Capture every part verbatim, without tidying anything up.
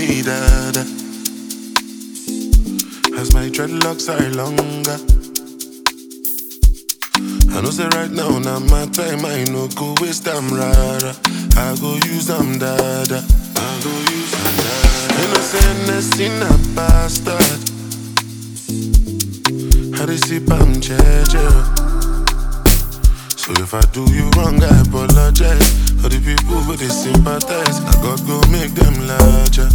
me that as my dreadlocks are longer. I know say right now, now my time, I no go waste them rara. I go use them dada. I go use them dada. You know say next in a bastard. How they sip I'm jeje. So if I do you wrong, I apologize. For the people who they sympathize, I got go make them larger.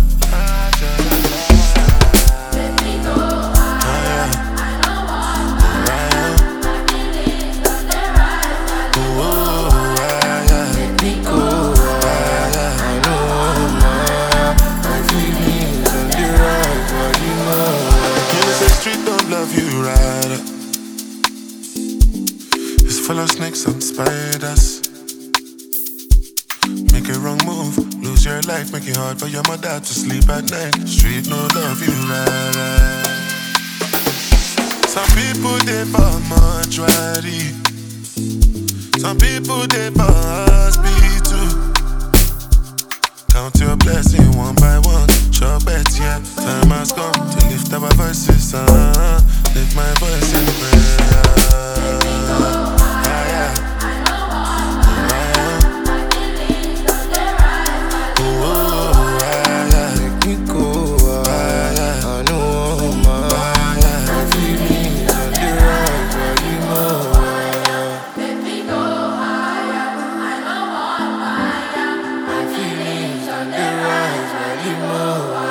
Full of snakes and spiders. Make a wrong move, lose your life. Make it hard for your mother to sleep at night. Street no love you right. Some people they for mortuary. Some people they for hospital. Count your blessing one by one. Sure bet yeah, time has come to lift our voices. Uh, lift my voice in prayer. More.